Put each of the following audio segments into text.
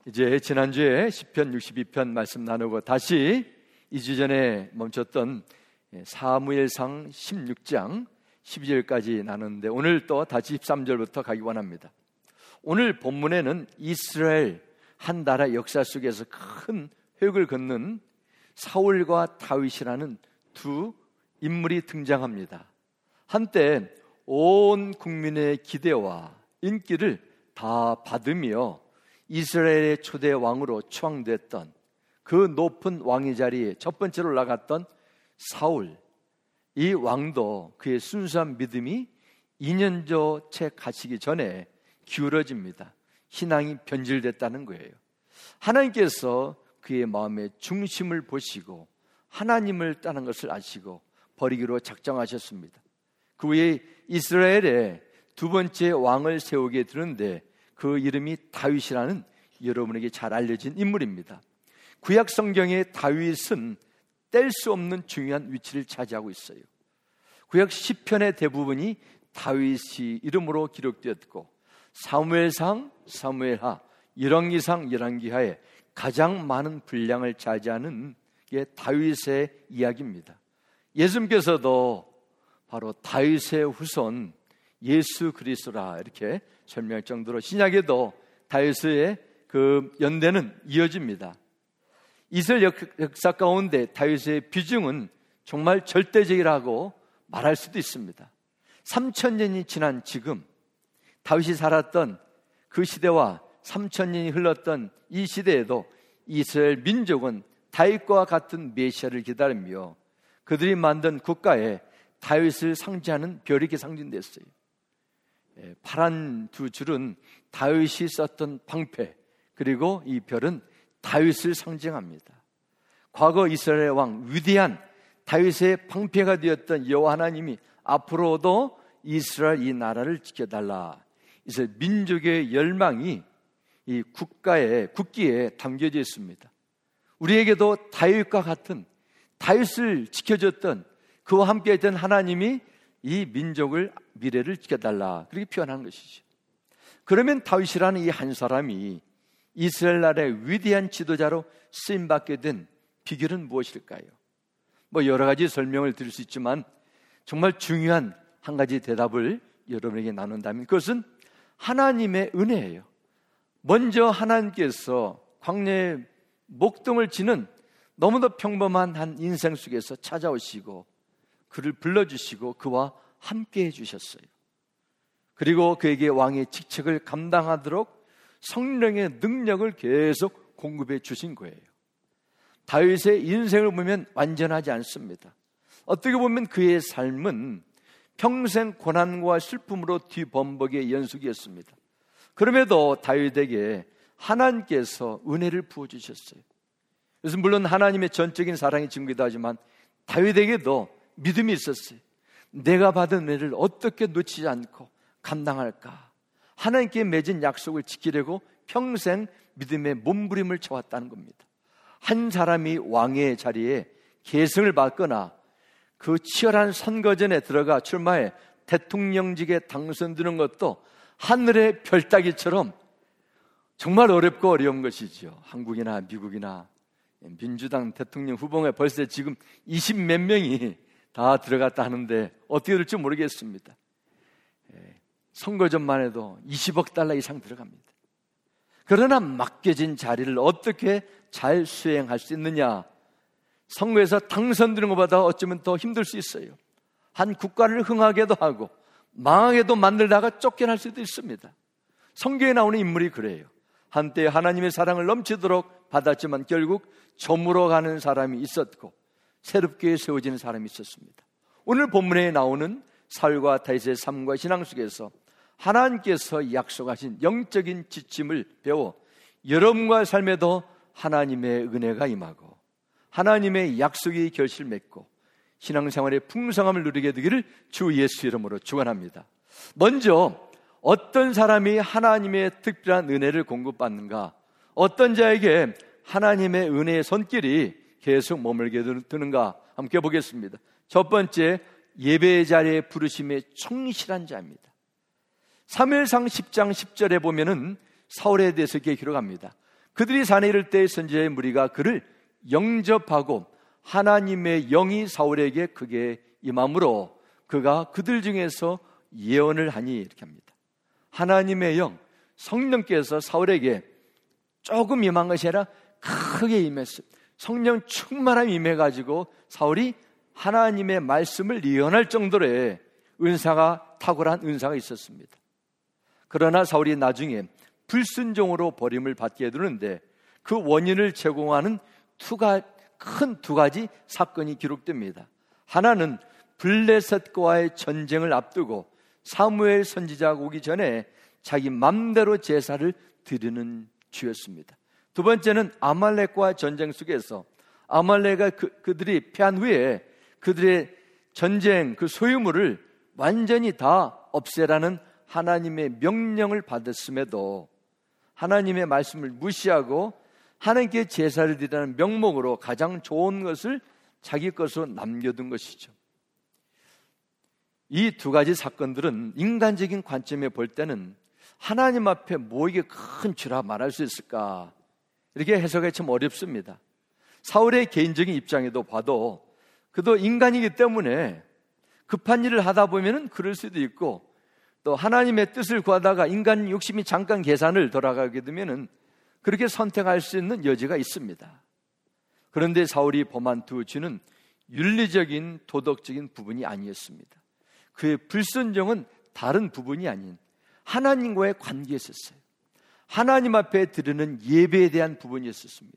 이제 지난주에 시편 62편 말씀 나누고 다시 2주 전에 멈췄던 사무엘상 16장 12절까지 나누는데 오늘 또 다시 13절부터 가기 원합니다. 오늘 본문에는 이스라엘 한 나라 역사 속에서 큰 획을 긋는 사울과 다윗이라는 두 인물이 등장합니다. 한때 온 국민의 기대와 인기를 다 받으며 이스라엘의 초대 왕으로 추앙됐던 그 높은 왕의 자리에 첫 번째로 올라갔던 사울, 이 왕도 그의 순수한 믿음이 2년여 채 가시기 전에 기울어집니다. 신앙이 변질됐다는 거예요. 하나님께서 그의 마음의 중심을 보시고 하나님을 떠난 것을 아시고 버리기로 작정하셨습니다. 그 후에 이스라엘에 두 번째 왕을 세우게 되는데 그 이름이 다윗이라는 여러분에게 잘 알려진 인물입니다. 구약 성경의 다윗은 뗄 수 없는 중요한 위치를 차지하고 있어요. 구약 시편의 대부분이 다윗이 이름으로 기록되었고 사무엘상, 사무엘하, 열왕기상, 열왕기하에 가장 많은 분량을 차지하는 게 다윗의 이야기입니다. 예수님께서도 바로 다윗의 후손 예수 그리스도라 이렇게 설명할 정도로 신약에도 다윗의 그 연대는 이어집니다. 이스라엘 역사 가운데 다윗의 비중은 정말 절대적이라고 말할 수도 있습니다. 3000년이 지난 지금 다윗이 살았던 그 시대와 3000년이 흘렀던 이 시대에도 이스라엘 민족은 다윗과 같은 메시아를 기다리며 그들이 만든 국가에 다윗을 상징하는 별이 이렇게 상징됐어요. 파란 두 줄은 다윗이 썼던 방패, 그리고 이 별은 다윗을 상징합니다. 과거 이스라엘 왕 위대한 다윗의 방패가 되었던 여호와 하나님이 앞으로도 이스라엘 이 나라를 지켜달라. 이스라엘 민족의 열망이 이 국기에 담겨져 있습니다. 우리에게도 다윗과 같은 다윗을 지켜줬던 그와 함께했던 하나님이 이 민족을 미래를 지켜달라 그렇게 표현한 것이죠. 그러면 다윗이라는 이 한 사람이 이스라엘 나라의 위대한 지도자로 쓰임받게 된 비결은 무엇일까요? 여러 가지 설명을 드릴 수 있지만 정말 중요한 한 가지 대답을 여러분에게 나눈다면 그것은 하나님의 은혜예요. 먼저 하나님께서 광야에 목동을 치는 너무도 평범한 한 인생 속에서 찾아오시고 그를 불러주시고 그와 함께 해주셨어요. 그리고 그에게 왕의 직책을 감당하도록 성령의 능력을 계속 공급해 주신 거예요. 다윗의 인생을 보면 완전하지 않습니다. 어떻게 보면 그의 삶은 평생 고난과 슬픔으로 뒤범벅의 연속이었습니다. 그럼에도 다윗에게 하나님께서 은혜를 부어주셨어요. 그래서 물론 하나님의 전적인 사랑이 증거이기도 하지만 다윗에게도 믿음이 있었어요. 내가 받은 은혜를 어떻게 놓치지 않고 감당할까? 하나님께 맺은 약속을 지키려고 평생 믿음의 몸부림을 쳐왔다는 겁니다. 한 사람이 왕의 자리에 계승을 받거나 그 치열한 선거전에 들어가 출마해 대통령직에 당선되는 것도 하늘의 별따기처럼 정말 어렵고 어려운 것이죠. 한국이나 미국이나 민주당 대통령 후보에 벌써 지금 20몇 명이 다 들어갔다 하는데 어떻게 될지 모르겠습니다. 선거전만 해도 20억 달러 이상 들어갑니다. 그러나 맡겨진 자리를 어떻게 잘 수행할 수 있느냐? 선거에서 당선되는 것보다 어쩌면 더 힘들 수 있어요. 한 국가를 흥하게도 하고 망하게도 만들다가 쫓겨날 수도 있습니다. 성경에 나오는 인물이 그래요. 한때 하나님의 사랑을 넘치도록 받았지만 결국 저물어 가는 사람이 있었고 새롭게 세워지는 사람이 있었습니다. 오늘 본문에 나오는 사울과 다윗의 삶과 신앙 속에서 하나님께서 약속하신 영적인 지침을 배워 여러분과 삶에도 하나님의 은혜가 임하고 하나님의 약속이 결실 맺고 신앙생활의 풍성함을 누리게 되기를 주 예수 이름으로 축원합니다. 먼저 어떤 사람이 하나님의 특별한 은혜를 공급받는가? 어떤 자에게 하나님의 은혜의 손길이 계속 머물게 되는가? 함께 보겠습니다. 첫 번째, 예배의 자리에 부르심에 충실한 자입니다. 사무엘상 10장 10절에 보면은 사울에 대해서 이렇게 기록합니다. 그들이 산에 이를 때 선지자의 무리가 그를 영접하고 하나님의 영이 사울에게 크게 임함으로 그가 그들 중에서 예언을 하니, 이렇게 합니다. 하나님의 영, 성령께서 사울에게 조금 임한 것이 아니라 크게 임했어요. 성령 충만함 임해가지고 사울이 하나님의 말씀을 예언할 정도로의 은사가, 탁월한 은사가 있었습니다. 그러나 사울이 나중에 불순종으로 버림을 받게 되는데 그 원인을 제공하는 큰 두 가지 사건이 기록됩니다. 하나는 블레셋과의 전쟁을 앞두고 사무엘 선지자가 오기 전에 자기 맘대로 제사를 드리는 주였습니다. 두 번째는 아말렉과 전쟁 속에서 아말렉가 그들이 패한 후에 그들의 전쟁 그 소유물을 완전히 다 없애라는 하나님의 명령을 받았음에도 하나님의 말씀을 무시하고 하나님께 제사를 드리라는 명목으로 가장 좋은 것을 자기 것으로 남겨둔 것이죠. 이 두 가지 사건들은 인간적인 관점에 볼 때는 하나님 앞에 뭐 이게 큰 죄라 말할 수 있을까, 이렇게 해석하기 참 어렵습니다. 사울의 개인적인 입장에도 봐도 그도 인간이기 때문에 급한 일을 하다 보면은 그럴 수도 있고, 또 하나님의 뜻을 구하다가 인간 욕심이 잠깐 계산을 돌아가게 되면은 그렇게 선택할 수 있는 여지가 있습니다. 그런데 사울이 범한 두 죄는 윤리적인 도덕적인 부분이 아니었습니다. 그의 불순종은 다른 부분이 아닌 하나님과의 관계에 있었어요. 하나님 앞에 드리는 예배에 대한 부분이었습니다.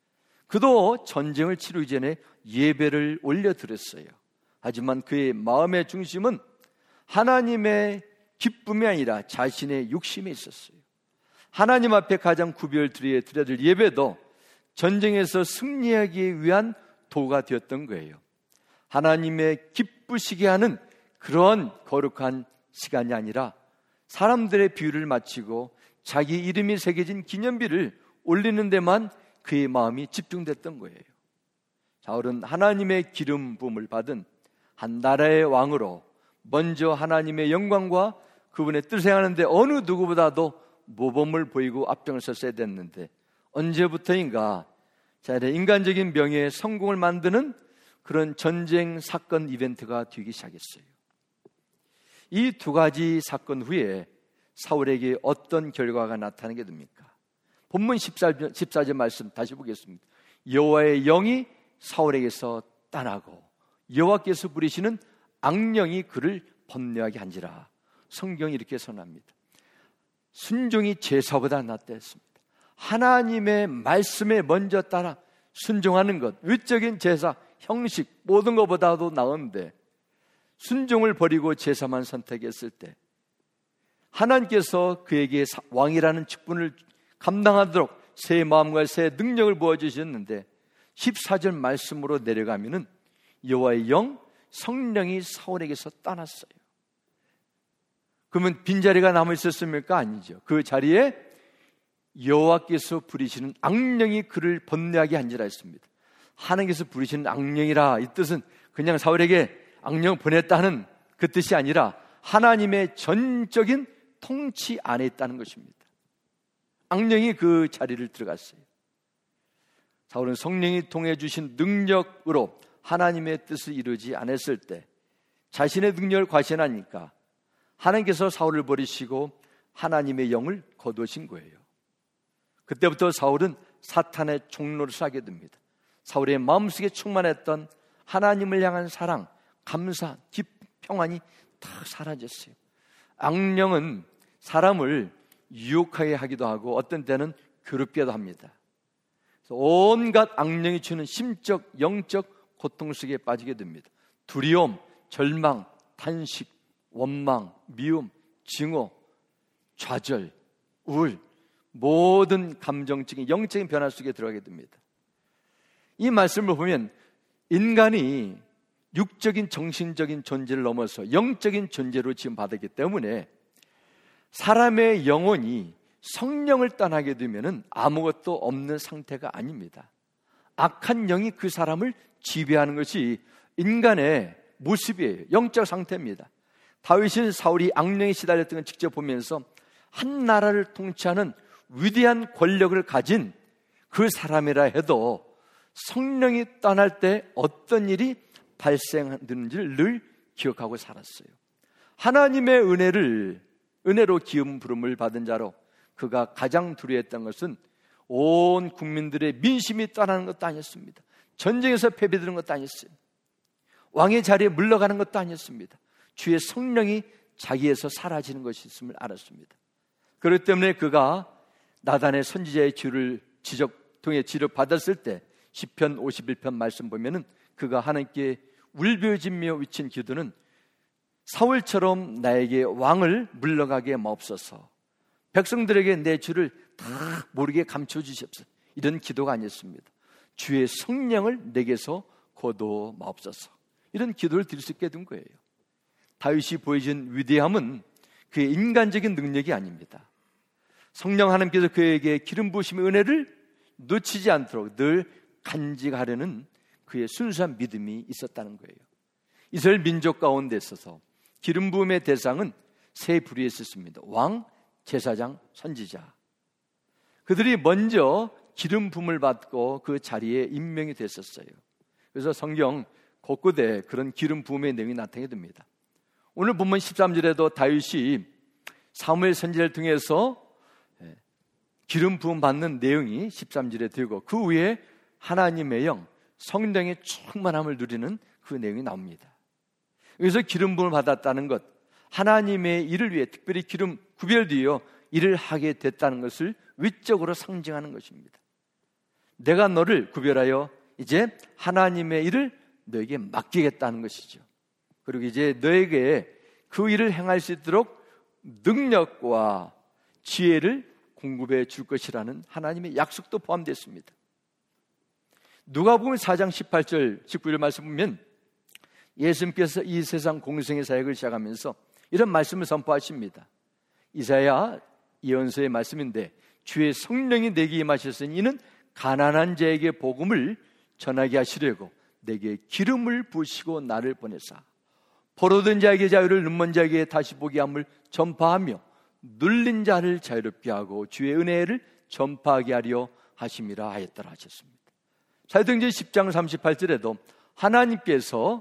그도 전쟁을 치르기 전에 예배를 올려드렸어요. 하지만 그의 마음의 중심은 하나님의 기쁨이 아니라 자신의 욕심에 있었어요. 하나님 앞에 가장 구별드려야 될 예배도 전쟁에서 승리하기 위한 도구가 되었던 거예요. 하나님의 기쁘시게 하는 그런 거룩한 시간이 아니라 사람들의 비유를 마치고 자기 이름이 새겨진 기념비를 올리는 데만 그의 마음이 집중됐던 거예요. 사울은 하나님의 기름 부음을 받은 한 나라의 왕으로 먼저 하나님의 영광과 그분의 뜻을 행하는데 어느 누구보다도 모범을 보이고 앞장을 섰어야 됐는데 언제부터인가 인간적인 명예의 성공을 만드는 그런 전쟁 사건 이벤트가 되기 시작했어요. 이 두 가지 사건 후에 사울에게 어떤 결과가 나타나게 됩니까? 본문 14절 말씀 다시 보겠습니다. 여호와의 영이 사울에게서 떠나고 여호와께서 부리시는 악령이 그를 번뇌하게 한지라. 성경이 이렇게 선언합니다. 순종이 제사보다 낫다 했습니다. 하나님의 말씀에 먼저 따라 순종하는 것, 외적인 제사, 형식 모든 것보다도 나은데 순종을 버리고 제사만 선택했을 때 하나님께서 그에게 왕이라는 직분을 감당하도록 새 마음과 새 능력을 부어주셨는데 14절 말씀으로 내려가면은 여호와의 영, 성령이 사울에게서 떠났어요. 그러면 빈자리가 남아있었습니까? 아니죠. 그 자리에 여호와께서 부리시는 악령이 그를 번뇌하게 한지라 했습니다. 하나님께서 부리시는 악령이라, 이 뜻은 그냥 사울에게 악령 보냈다는 그 뜻이 아니라 하나님의 전적인 통치 안에 있다는 것입니다. 악령이 그 자리를 들어갔어요. 사울은 성령이 통해 주신 능력으로 하나님의 뜻을 이루지 않았을 때 자신의 능력을 과신하니까 하나님께서 사울을 버리시고 하나님의 영을 거두신 거예요. 그때부터 사울은 사탄의 종로를 하게 됩니다. 사울의 마음속에 충만했던 하나님을 향한 사랑, 감사, 기쁨, 평안이 다 사라졌어요. 악령은 사람을 유혹하게 하기도 하고 어떤 때는 괴롭게도 합니다. 온갖 악령이 주는 심적, 영적 고통 속에 빠지게 됩니다. 두려움, 절망, 탄식, 원망, 미움, 증오, 좌절, 우울, 모든 감정적인 영적인 변화 속에 들어가게 됩니다. 이 말씀을 보면 인간이 육적인 정신적인 존재를 넘어서 영적인 존재로 지금 받았기 때문에 사람의 영혼이 성령을 떠나게 되면 아무것도 없는 상태가 아닙니다. 악한 영이 그 사람을 지배하는 것이 인간의 모습이에요. 영적 상태입니다. 다윗은 사울이 악령에 시달렸던 걸 직접 보면서 한 나라를 통치하는 위대한 권력을 가진 그 사람이라 해도 성령이 떠날 때 어떤 일이 발생하는지를 늘 기억하고 살았어요. 하나님의 은혜로 기름 부름을 받은 자로 그가 가장 두려워했던 것은 온 국민들의 민심이 떠나는 것도 아니었습니다. 전쟁에서 패배되는 것도 아니었어요. 왕의 자리에 물러가는 것도 아니었습니다. 주의 성령이 자기에서 사라지는 것이 있음을 알았습니다. 그렇기 때문에 그가 나단의 선지자의 통해 지적받았을 때 시편 51편 말씀 보면은 그가 하나님께 울부짖으며 외친 기도는 사울처럼 나에게 왕을 물러가게 마옵소서, 백성들에게 내 주를 다 모르게 감춰주시옵소서, 이런 기도가 아니었습니다. 주의 성령을 내게서 거둬 마옵소서, 이런 기도를 드릴 수 있게 된 거예요. 다윗이 보여준 위대함은 그의 인간적인 능력이 아닙니다. 성령 하나님께서 그에게 기름 부으심의 은혜를 놓치지 않도록 늘 간직하려는 그의 순수한 믿음이 있었다는 거예요. 이스라엘 민족 가운데 있어서 기름 부음의 대상은 세 부류에 있었습니다. 왕, 제사장, 선지자. 그들이 먼저 기름 부음을 받고 그 자리에 임명이 됐었어요. 그래서 성경 곳곳에 그런 기름 부음의 내용이 나타나게 됩니다. 오늘 본문 13절에도 다윗이 사무엘 선지자를 통해서 기름 부음 받는 내용이 13절에 되고 그 위에 하나님의 영, 성령의 충만함을 누리는 그 내용이 나옵니다. 그래서 기름 부음을 받았다는 것, 하나님의 일을 위해 특별히 기름 구별되어 일을 하게 됐다는 것을 위적으로 상징하는 것입니다. 내가 너를 구별하여 이제 하나님의 일을 너에게 맡기겠다는 것이죠. 그리고 이제 너에게 그 일을 행할 수 있도록 능력과 지혜를 공급해 줄 것이라는 하나님의 약속도 포함됐습니다. 누가복음 4장 18절 19절 말씀 보면 예수님께서 이 세상 공생의 사역을 시작하면서 이런 말씀을 선포하십니다. 이사야 예언서의 말씀인데 주의 성령이 내게 임하셨으니 이는 가난한 자에게 복음을 전하게 하시려고 내게 기름을 부으시고 나를 보내사 포로된 자에게 자유를, 눈먼 자에게 다시 보게 함을 전파하며 눌린 자를 자유롭게 하고 주의 은혜를 전파하게 하려 하심이라 하였더라 하셨습니다. 사도행전 10장 38절에도 하나님께서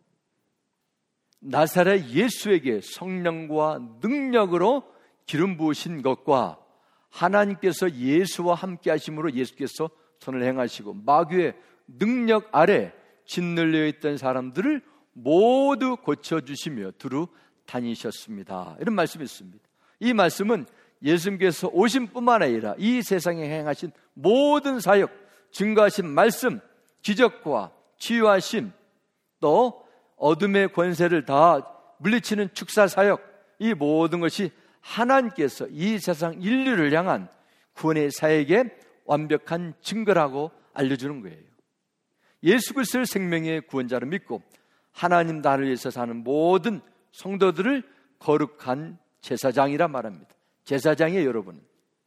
나사렛 예수에게 성령과 능력으로 기름 부으신 것과 하나님께서 예수와 함께 하심으로 예수께서 선을 행하시고 마귀의 능력 아래 짓눌려 있던 사람들을 모두 고쳐주시며 두루 다니셨습니다. 이런 말씀이 있습니다. 이 말씀은 예수님께서 오신 뿐만 아니라 이 세상에 행하신 모든 사역, 증거하신 말씀, 기적과 치유하심, 또 어둠의 권세를 다 물리치는 축사 사역, 이 모든 것이 하나님께서 이 세상 인류를 향한 구원의 사역의 완벽한 증거라고 알려주는 거예요. 예수 그리스도를 생명의 구원자로 믿고 하나님 나라를 위해서 사는 모든 성도들을 거룩한 제사장이라 말합니다. 제사장이에요, 여러분.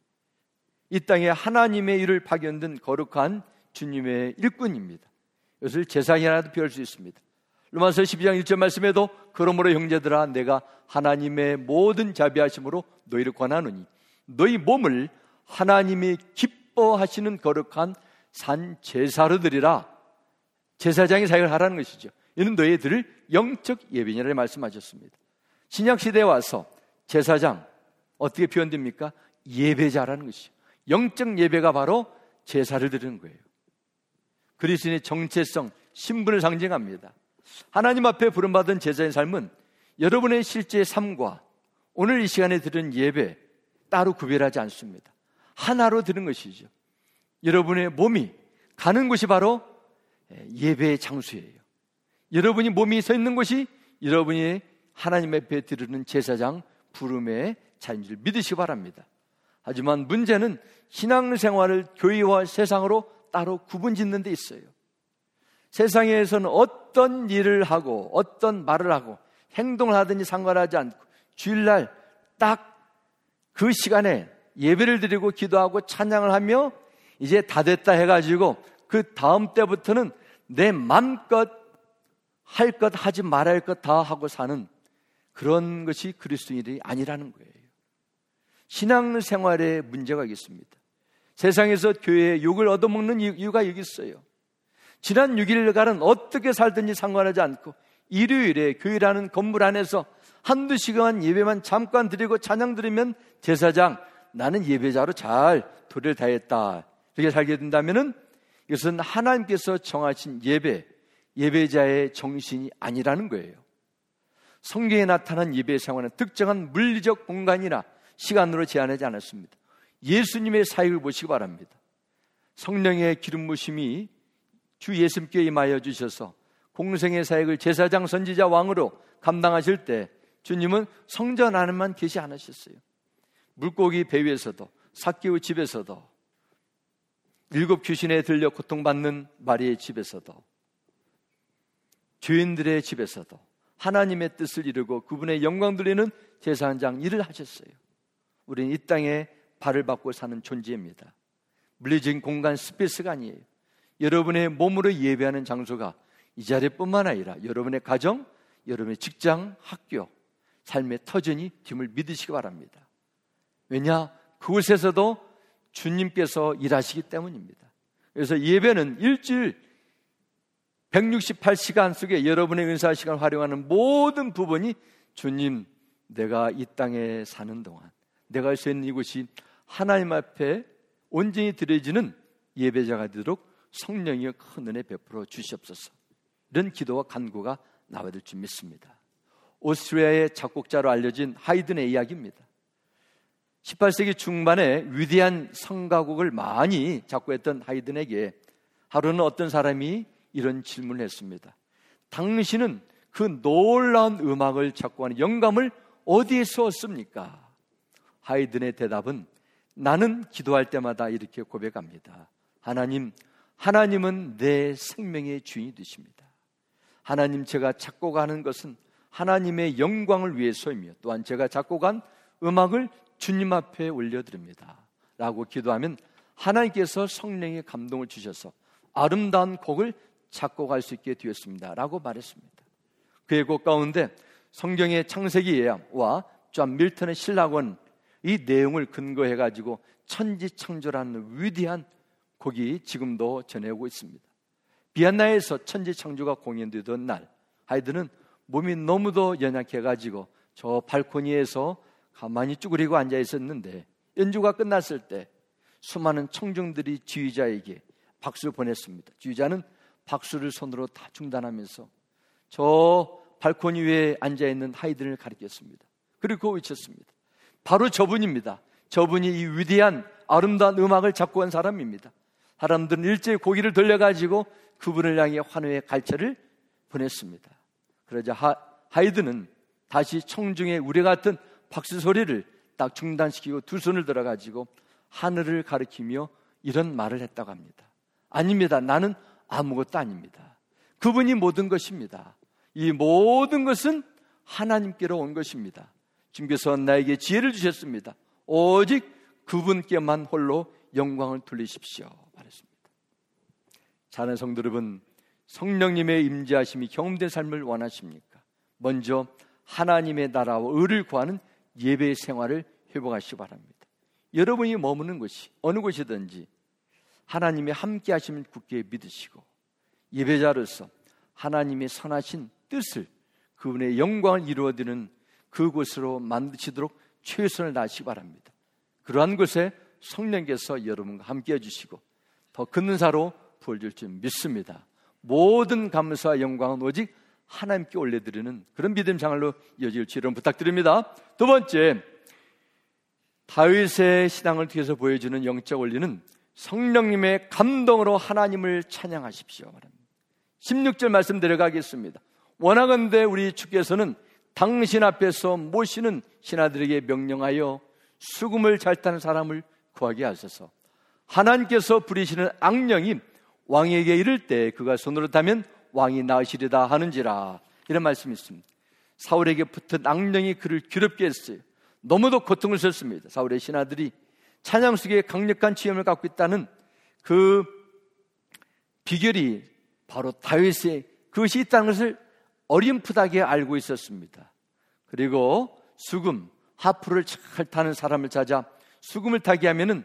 이 땅에 하나님의 일을 파견된 거룩한 주님의 일꾼입니다. 이것을 제사장이라도 표현할 수 있습니다. 로마서 12장 1절 말씀에도 그러므로 형제들아 내가 하나님의 모든 자비하심으로 너희를 권하노니 너희 몸을 하나님이 기뻐하시는 거룩한 산 제사로 드리라. 제사장이 사역을 하라는 것이죠. 이는 너희들을 영적 예배니라 말씀하셨습니다. 신약시대에 와서 제사장 어떻게 표현됩니까? 예배자라는 것이죠. 영적 예배가 바로 제사를 드리는 거예요. 그리스도인의 정체성, 신분을 상징합니다. 하나님 앞에 부름받은 제자의 삶은 여러분의 실제 삶과 오늘 이 시간에 드리는 예배 따로 구별하지 않습니다. 하나로 드리는 것이죠. 여러분의 몸이 가는 곳이 바로 예배의 장소예요. 여러분이 몸이 서 있는 곳이 여러분이 하나님 앞에 드리는 제사장 부름의 자리인 줄 믿으시기 바랍니다. 하지만 문제는 신앙생활을 교회와 세상으로 따로 구분짓는 데 있어요. 세상에서는 어떤 일을 하고 어떤 말을 하고 행동을 하든지 상관하지 않고 주일날 딱 그 시간에 예배를 드리고 기도하고 찬양을 하며 이제 다 됐다 해가지고 그 다음 때부터는 내 맘껏 할 것 하지 말아야 할 것 다 하고 사는 그런 것이 그리스도인이 아니라는 거예요. 신앙생활에 문제가 있습니다. 세상에서 교회의 욕을 얻어먹는 이유가 여기 있어요. 지난 6일간은 어떻게 살든지 상관하지 않고 일요일에 교회라는 건물 안에서 한두 시간 예배만 잠깐 드리고 찬양 드리면 제사장, 나는 예배자로 잘 도리를 다했다, 이렇게 살게 된다면은 이것은 하나님께서 정하신 예배자의 정신이 아니라는 거예요. 성경에 나타난 예배 생활은 특정한 물리적 공간이나 시간으로 제한하지 않았습니다. 예수님의 사역을 보시기 바랍니다. 성령의 기름 부으심이 주 예수님께 임하여 주셔서 공생의 사역을 제사장, 선지자, 왕으로 감당하실 때 주님은 성전 안에만 계시 않으셨어요. 물고기 배 위에서도, 삭개오 집에서도, 7 귀신에 들려 고통받는 마리의 집에서도, 죄인들의 집에서도 하나님의 뜻을 이루고 그분의 영광 돌리는 제사장 일을 하셨어요. 우리는 이 땅에 발을 받고 사는 존재입니다. 물리적인 공간 스페이스가 아니에요. 여러분의 몸으로 예배하는 장소가 이 자리뿐만 아니라 여러분의 가정, 여러분의 직장, 학교, 삶의 터전이 됨을 믿으시기 바랍니다. 왜냐? 그곳에서도 주님께서 일하시기 때문입니다. 그래서 예배는 일주일 168시간 속에 여러분의 은사 시간을 활용하는 모든 부분이 주님, 내가 이 땅에 사는 동안 내가 할 수 있는 이곳이 하나님 앞에 온전히 드려지는 예배자가 되도록 성령이 큰 은혜 베풀어 주시옵소서. 이런 기도와 간구가 나와야 될 줄 믿습니다. 오스트리아의 작곡자로 알려진 하이든의 이야기입니다. 18세기 중반에 위대한 성가곡을 많이 작곡했던 하이든에게 하루는 어떤 사람이 이런 질문을 했습니다. 당신은 그 놀라운 음악을 작곡하는 영감을 어디에서 얻습니까? 하이든의 대답은 나는 기도할 때마다 이렇게 고백합니다. 하나님은 내 생명의 주인이 되십니다. 하나님, 제가 작곡하는 것은 하나님의 영광을 위해서이며 또한 제가 작곡한 음악을 주님 앞에 올려드립니다 라고 기도하면 하나님께서 성령의 감동을 주셔서 아름다운 곡을 작곡할 수 있게 되었습니다 라고 말했습니다. 그의 곡 가운데 성경의 창세기와 존 밀턴의 신학원, 이 내용을 근거해가지고 천지창조라는 위대한 곡이 지금도 전해오고 있습니다. 비엔나에서 천지창조가 공연되던 날, 하이든은 몸이 너무도 연약해가지고 저 발코니에서 가만히 쭈그리고 앉아 있었는데 연주가 끝났을 때 수많은 청중들이 지휘자에게 박수를 보냈습니다. 지휘자는 박수를 손으로 다 중단하면서 저 발코니 위에 앉아있는 하이든을 가리켰습니다. 그리고 외쳤습니다. 바로 저분입니다. 저분이 이 위대한 아름다운 음악을 작곡한 사람입니다. 사람들은 일제히 고개를 돌려가지고 그분을 향해 환호의 갈채를 보냈습니다. 그러자 하이든은 다시 청중의 우리 같은 박수 소리를 딱 중단시키고 두 손을 들어가지고 하늘을 가리키며 이런 말을 했다고 합니다. 아닙니다. 나는 아무것도 아닙니다. 그분이 모든 것입니다. 이 모든 것은 하나님께로 온 것입니다. 주님께서 나에게 지혜를 주셨습니다. 오직 그분께만 홀로 영광을 돌리십시오 말했습니다. 사랑하는 성도 여러분, 성령님의 임재하심이 경험된 삶을 원하십니까? 먼저 하나님의 나라와 의를 구하는 예배 생활을 회복하시기 바랍니다. 여러분이 머무는 곳이 어느 곳이든지 하나님의 함께 하심을 굳게 믿으시고 예배자로서 하나님의 선하신 뜻을, 그분의 영광을 이루어드리는 그곳으로 만드시도록 최선을 다하시기 바랍니다. 그러한 곳에 성령께서 여러분과 함께 해주시고 더 큰 은사로 부어줄 줄 믿습니다. 모든 감사와 영광은 오직 하나님께 올려드리는 그런 믿음 생활로 이어질 줄 여러분 부탁드립니다. 두 번째, 다윗의 신앙을 통해서 보여주는 영적 원리는 성령님의 감동으로 하나님을 찬양하십시오. 16절 말씀 내려가겠습니다. 원하건대 우리 주께서는 당신 앞에서 모시는 신하들에게 명령하여 수금을 잘 타는 사람을 구하게 하소서. 하나님께서 부리시는 악령이 왕에게 이를 때 그가 손으로 타면 왕이 나으시리다 하는지라. 이런 말씀이 있습니다. 사울에게 붙은 악령이 그를 괴롭게 했어요. 너무도 고통을 썼습니다. 사울의 신하들이 찬양 속에 강력한 취임을 갖고 있다는 그 비결이 바로 다윗의 그것이 있다는 것을 어림풋하게 알고 있었습니다. 그리고 수금, 하프를 잘 타는 사람을 찾아 수금을 타게 하면은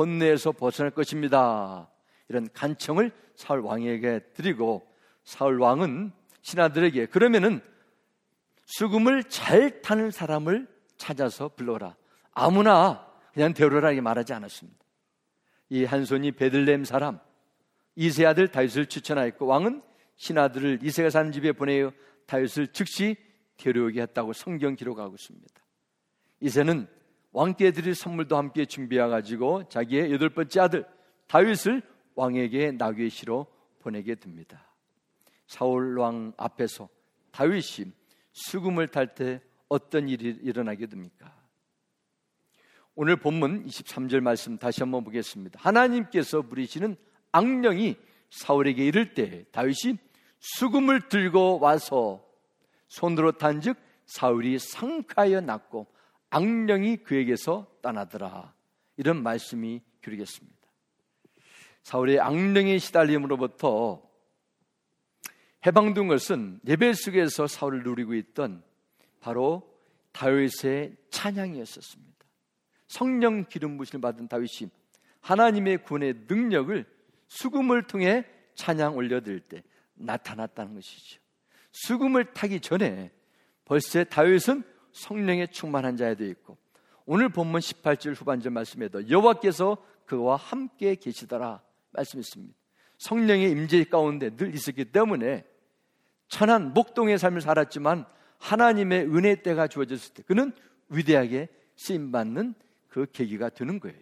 번뇌에서 벗어날 것입니다. 이런 간청을 사울 왕에게 드리고, 사울 왕은 신하들에게 그러면은 수금을 잘 타는 사람을 찾아서 불러라, 아무나 그냥 데려오라 이렇게 말하지 않았습니다. 이 한손이 베들레헴 사람 이세 아들 다윗을 추천하였고, 왕은 신하들을 이세가 사는 집에 보내어 다윗을 즉시 데려오게 했다고 성경 기록하고 있습니다. 이세는 왕께 드릴 선물도 함께 준비해가지고 자기의 8번째 아들 다윗을 왕에게 나귀시로 보내게 됩니다. 사울 왕 앞에서 다윗이 수금을 탈 때 어떤 일이 일어나게 됩니까? 오늘 본문 23절 말씀 다시 한번 보겠습니다. 하나님께서 부리시는 악령이 사울에게 이를 때 다윗이 수금을 들고 와서 손으로 탄즉 사울이 상하여 났고 악령이 그에게서 떠나더라. 이런 말씀이 기록했습니다. 사울의 악령의 시달림으로부터 해방된 것은 예배 속에서 사울을 누리고 있던 바로 다윗의 찬양이었습니다. 성령 기름 부심을 받은 다윗이 하나님의 구원의 능력을 수금을 통해 찬양 올려드릴 때 나타났다는 것이죠. 수금을 타기 전에 벌써 다윗은 성령에 충만한 자가 되어 있고, 오늘 본문 18절 후반절 말씀에도 여호와께서 그와 함께 계시더라 말씀했습니다. 성령의 임재 가운데 늘 있었기 때문에 천한 목동의 삶을 살았지만 하나님의 은혜 때가 주어졌을 때 그는 위대하게 쓰임받는 그 계기가 되는 거예요.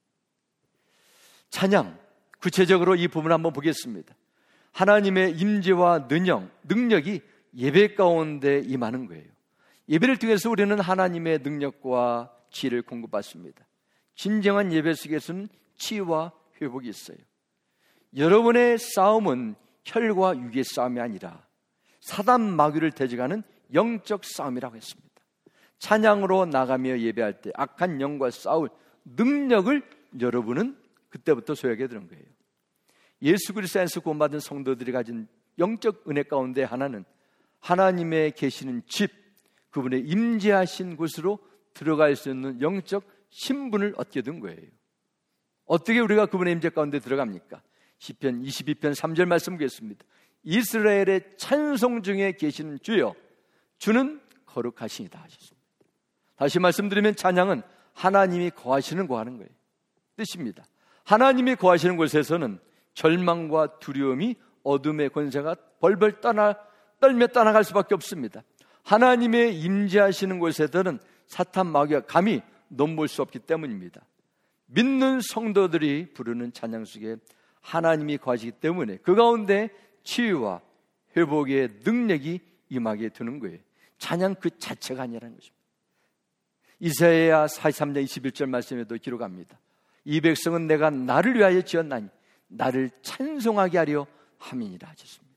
찬양, 구체적으로 이 부분을 한번 보겠습니다. 하나님의 임재와 능력이 예배 가운데 임하는 거예요. 예배를 통해서 우리는 하나님의 능력과 지혜를 공급받습니다. 진정한 예배 속에서는 치유와 회복이 있어요. 여러분의 싸움은 혈과 육의 싸움이 아니라 사단 마귀를 대적하는 영적 싸움이라고 했습니다. 찬양으로 나가며 예배할 때 악한 영과 싸울 능력을 여러분은 그때부터 소유하게 되는 거예요. 예수 그리스도 안에서 구원받은 성도들이 가진 영적 은혜 가운데 하나는 하나님의 계시는 집, 그분의 임재하신 곳으로 들어갈 수 있는 영적 신분을 얻게 된 거예요. 어떻게 우리가 그분의 임재 가운데 들어갑니까? 시편 22편 3절 말씀 보겠습니다. 이스라엘의 찬송 중에 계시는 주여, 주는 거룩하시니다 하셨습니다. 다시 말씀드리면 찬양은 하나님이 거하시는 거하는 거예요. 뜻입니다. 하나님이 거하시는 곳에서는 절망과 두려움이 어둠의 권세가 벌벌 떨며 떠나갈 수밖에 없습니다. 하나님의 임재하시는 곳에서는 사탄 마귀가 감히 넘볼 수 없기 때문입니다. 믿는 성도들이 부르는 찬양 속에 하나님이 거하시기 때문에 그 가운데 치유와 회복의 능력이 임하게 되는 거예요. 찬양 그 자체가 아니라는 것입니다. 이사야 43장 21절 말씀에도 기록합니다. 이 백성은 내가 나를 위하여 지었나니 나를 찬송하게 하려 함이니라 하셨습니다.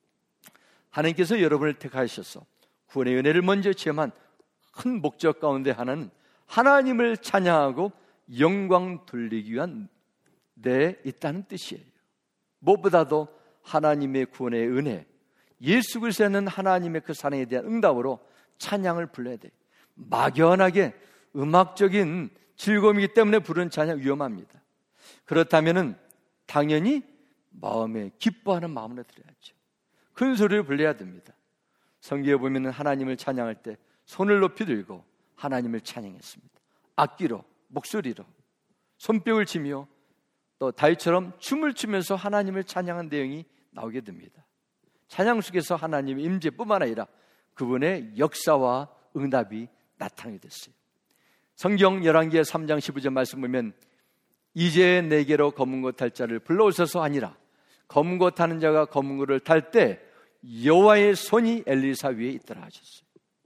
하나님께서 여러분을 택하셔서 구원의 은혜를 먼저 체험한 큰 목적 가운데 하나는 하나님을 찬양하고 영광 돌리기 위한 데 있다는 뜻이에요. 무엇보다도 하나님의 구원의 은혜, 예수 그리스도는 하나님의 그 사랑에 대한 응답으로 찬양을 불러야 돼요. 막연하게 음악적인 즐거움이기 때문에 부르는 찬양 위험합니다. 그렇다면은 당연히 마음에 기뻐하는 마음으로 드려야죠. 큰 소리를 불러야 됩니다. 성경에 보면 하나님을 찬양할 때 손을 높이 들고 하나님을 찬양했습니다. 악기로, 목소리로, 손뼉을 치며 또 다윗처럼 춤을 추면서 하나님을 찬양한 내용이 나오게 됩니다. 찬양 속에서 하나님의 임재뿐만 아니라 그분의 역사와 응답이 나타나게 됐어요. 성경 열왕기하 3장 15절 말씀 보면 이제 내게로 검은 것 탈 자를 불러오셔서 아니라 검은 것 타는 자가 검은 것을 탈 때 여호와의 손이 엘리사 위에 있더라 하셨어요.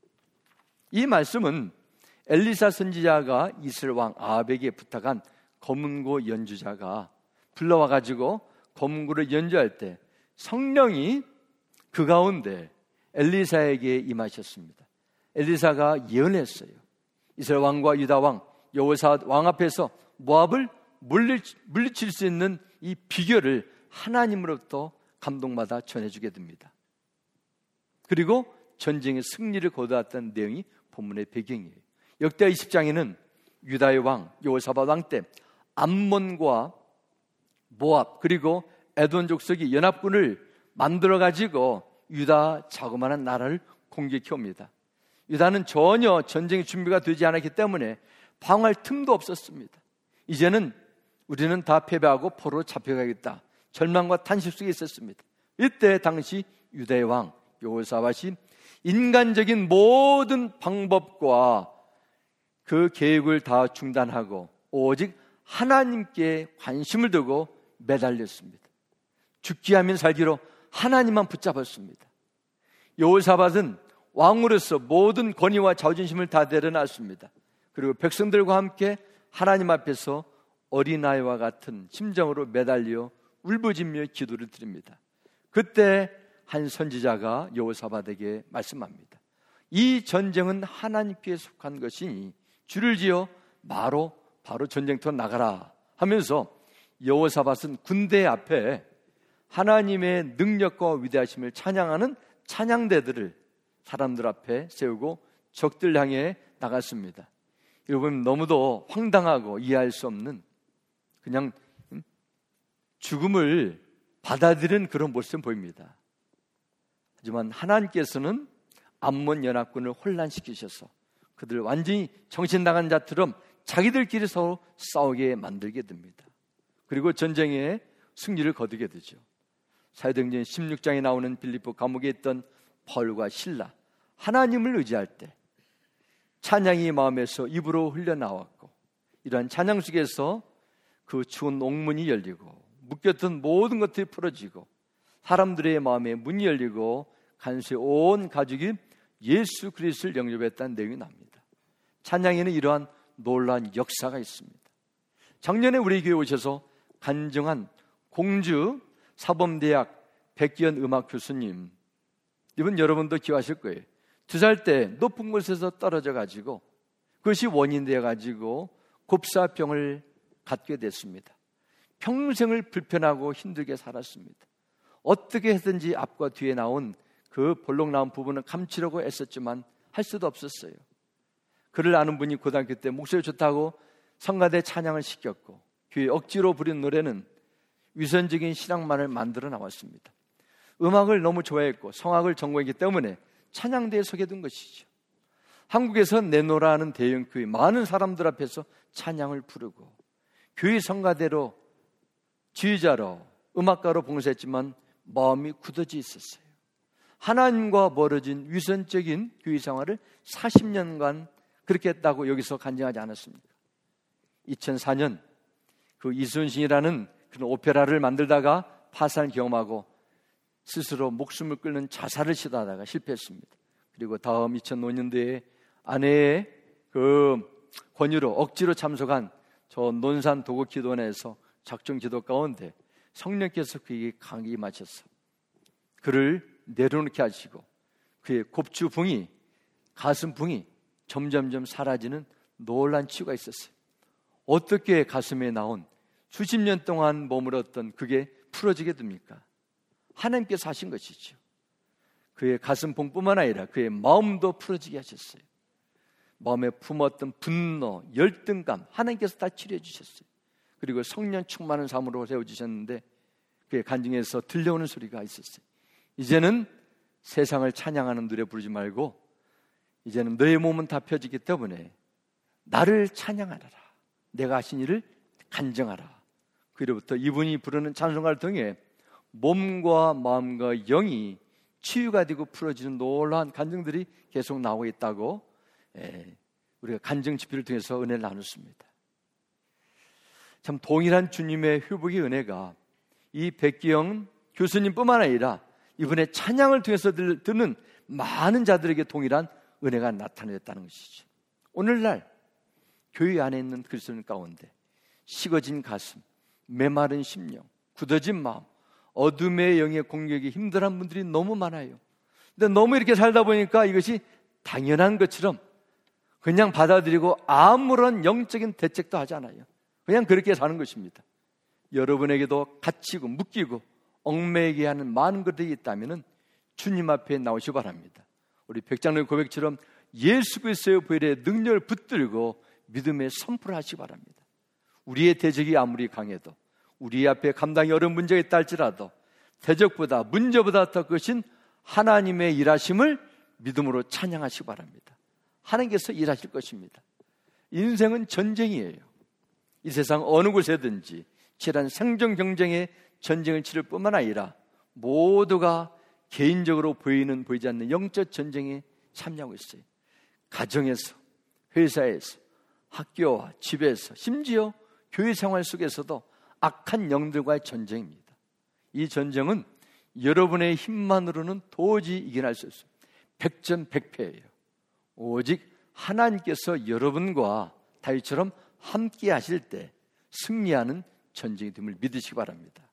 이 말씀은 엘리사 선지자가 이스라엘 왕 아합에게 부탁한 검은고 연주자가 불러와 가지고 검은고를 연주할 때 성령이 그 가운데 엘리사에게 임하셨습니다. 엘리사가 예언했어요. 이스라엘 왕과 유다 왕 여호사밧 왕 앞에서 모압을 물리칠 수 있는 이 비결을 하나님으로부터 감동받아 전해주게 됩니다. 그리고 전쟁의 승리를 거두었다는 내용이 본문의 배경이에요. 역대하 20장에는 유다의 왕 여호사밧 왕 때 암몬과 모압 그리고 에돔 족속이 연합군을 만들어 가지고 유다 자그마한 나라를 공격해 옵니다. 유다는 전혀 전쟁의 준비가 되지 않았기 때문에 방어할 틈도 없었습니다. 이제는 우리는 다 패배하고 포로로 잡혀가겠다, 절망과 탄식 속에 있었습니다. 이때 당시 유다의 왕 여호사밧이 인간적인 모든 방법과 그 계획을 다 중단하고 오직 하나님께 관심을 두고 매달렸습니다. 죽기 하면 살기로 하나님만 붙잡았습니다. 여호사밧은 왕으로서 모든 권위와 자존심을 다 내려놨습니다. 그리고 백성들과 함께 하나님 앞에서 어린아이와 같은 심정으로 매달려 울부짖며 기도를 드립니다. 그때 한 선지자가 여호사밧에게 말씀합니다. 이 전쟁은 하나님께 속한 것이니 줄을 지어 바로 전쟁터로 나가라 하면서 여호사밧은 군대 앞에 하나님의 능력과 위대하심을 찬양하는 찬양대들을 사람들 앞에 세우고 적들 향해 나갔습니다. 여러분, 너무도 황당하고 이해할 수 없는 그냥 죽음을 받아들이는 그런 모습을 보입니다. 하지만 하나님께서는 암몬 연합군을 혼란시키셔서 그들 완전히 정신 나간 자처럼 자기들끼리 서로 싸우게 만들게 됩니다. 그리고 전쟁에 승리를 거두게 되죠. 사도행전 16장에 나오는 빌립보 감옥에 있던 바울과 실라, 하나님을 의지할 때 찬양이 마음에서 입으로 흘러나왔고, 이러한 찬양 속에서 그 추운 옥문이 열리고 묶였던 모든 것들이 풀어지고 사람들의 마음에 문이 열리고 간수의 온 가족이 예수 그리스도를 영접했다는 내용이 납니다. 찬양에는 이러한 놀라운 역사가 있습니다. 작년에 우리 교회에 오셔서 간증한 공주 사범대학 백기현 음악 교수님, 이분 여러분도 기억하실 거예요. 2살 때 높은 곳에서 떨어져 가지고 그것이 원인 되어 가지고 곱사병을 갖게 됐습니다. 평생을 불편하고 힘들게 살았습니다. 어떻게 해든지 앞과 뒤에 나온 그 볼록 나온 부분은 감추려고 애썼지만 할 수도 없었어요. 그를 아는 분이 고등학교 때 목소리 좋다고 성가대 찬양을 시켰고 교회 억지로 부른 노래는 위선적인 신앙만을 만들어 나왔습니다. 음악을 너무 좋아했고 성악을 전공했기 때문에 찬양대에 서게 된 것이죠. 한국에서 내노라는 대형 교회 많은 사람들 앞에서 찬양을 부르고 교회 성가대로 지휘자로 음악가로 봉사했지만 마음이 굳어져 있었어요. 하나님과 멀어진 위선적인 교회 생활을 40년간 그렇게 했다고 여기서 간증하지 않았습니까? 2004년 그 이순신이라는 그런 오페라를 만들다가 파산을 경험하고 스스로 목숨을 끊는 자살을 시도하다가 실패했습니다. 그리고 다음 2005년도에 아내의 그 권유로 억지로 참석한 저 논산 도곡기도원에서 작정 기도 가운데 성령께서 그에게 강하게 임하셔서 그를 내려놓게 하시고 그의 곱주붕이, 가슴붕이 점점점 사라지는 놀란 치유가 있었어요. 어떻게 가슴에 나온 수십 년 동안 머물렀던 그게 풀어지게 됩니까? 하나님께서 하신 것이죠. 그의 가슴붕뿐만 아니라 그의 마음도 풀어지게 하셨어요. 마음에 품었던 분노, 열등감 하나님께서 다 치료해 주셨어요. 그리고 성령 충만한 삶으로 세워주셨는데 그의 간증에서 들려오는 소리가 있었어요. 이제는 세상을 찬양하는 노래 부르지 말고 이제는 너의 몸은 다 펴지기 때문에 나를 찬양하라, 내가 하신 일을 간증하라. 그로부터 이분이 부르는 찬송가를 통해 몸과 마음과 영이 치유가 되고 풀어지는 놀라운 간증들이 계속 나오고 있다고 우리가 간증 집회를 통해서 은혜를 나눴습니다. 참 동일한 주님의 회복의 은혜가 이 백기영 교수님뿐만 아니라 이분의 찬양을 통해서 듣는 많은 자들에게 동일한 은혜가 나타냈다는 것이죠. 오늘날 교회 안에 있는 그리스도인 가운데 식어진 가슴, 메마른 심령, 굳어진 마음, 어둠의 영의 공격이 힘들어한 분들이 너무 많아요. 근데 너무 이렇게 살다 보니까 이것이 당연한 것처럼 그냥 받아들이고 아무런 영적인 대책도 하지 않아요. 그냥 그렇게 사는 것입니다. 여러분에게도 갇히고 묶이고 얽매이게 하는 많은 것들이 있다면 주님 앞에 나오시기 바랍니다. 우리 백장로의 고백처럼 예수 그리스도의 보혈의 능력을 붙들고 믿음의 선포를 하시기 바랍니다. 우리의 대적이 아무리 강해도, 우리 앞에 감당이 어려운 문제가 있다 할지라도 대적보다, 문제보다 더 크신 하나님의 일하심을 믿음으로 찬양하시기 바랍니다. 하나님께서 일하실 것입니다. 인생은 전쟁이에요. 이 세상 어느 곳에든지 치열한 생존 경쟁의 전쟁을 치를 뿐만 아니라 모두가 개인적으로 보이지 않는 영적 전쟁에 참여하고 있어요. 가정에서, 회사에서, 학교와 집에서, 심지어 교회 생활 속에서도 악한 영들과의 전쟁입니다. 이 전쟁은 여러분의 힘만으로는 도저히 이겨낼 수 없습니다. 백전백패예요. 오직 하나님께서 여러분과 다윗처럼 함께 하실 때 승리하는 전쟁이 됨을 믿으시기 바랍니다.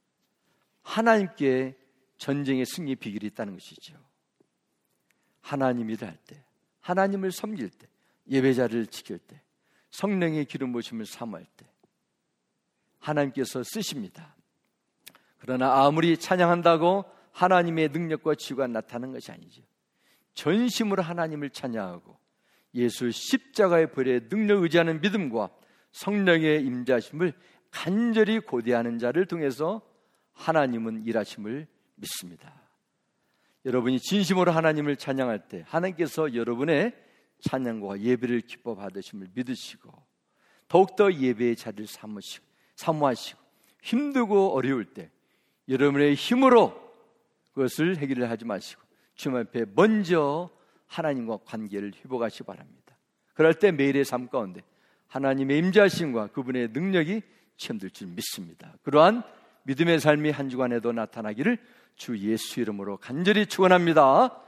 하나님께 전쟁의 승리 비결이 있다는 것이죠. 하나님 일할 때, 하나님을 섬길 때, 예배자를 지킬 때, 성령의 기름 부으심을 사모할 때 하나님께서 쓰십니다. 그러나 아무리 찬양한다고 하나님의 능력과 지혜가 나타나는 것이 아니죠. 전심으로 하나님을 찬양하고 예수 십자가의 벌의 능력을 의지하는 믿음과 성령의 임재하심을 간절히 고대하는 자를 통해서 하나님은 일하심을 믿습니다. 여러분이 진심으로 하나님을 찬양할 때 하나님께서 여러분의 찬양과 예배를 기뻐 받으심을 믿으시고 더욱더 예배의 자리를 사모하시고 힘들고 어려울 때 여러분의 힘으로 그것을 해결을 하지 마시고 주님 앞에 먼저 하나님과 관계를 회복하시기 바랍니다. 그럴 때 매일의 삶 가운데 하나님의 임재하심과 그분의 능력이 체험될 줄 믿습니다. 그러한 믿음의 삶이 한 주간에도 나타나기를 주 예수 이름으로 간절히 축원합니다.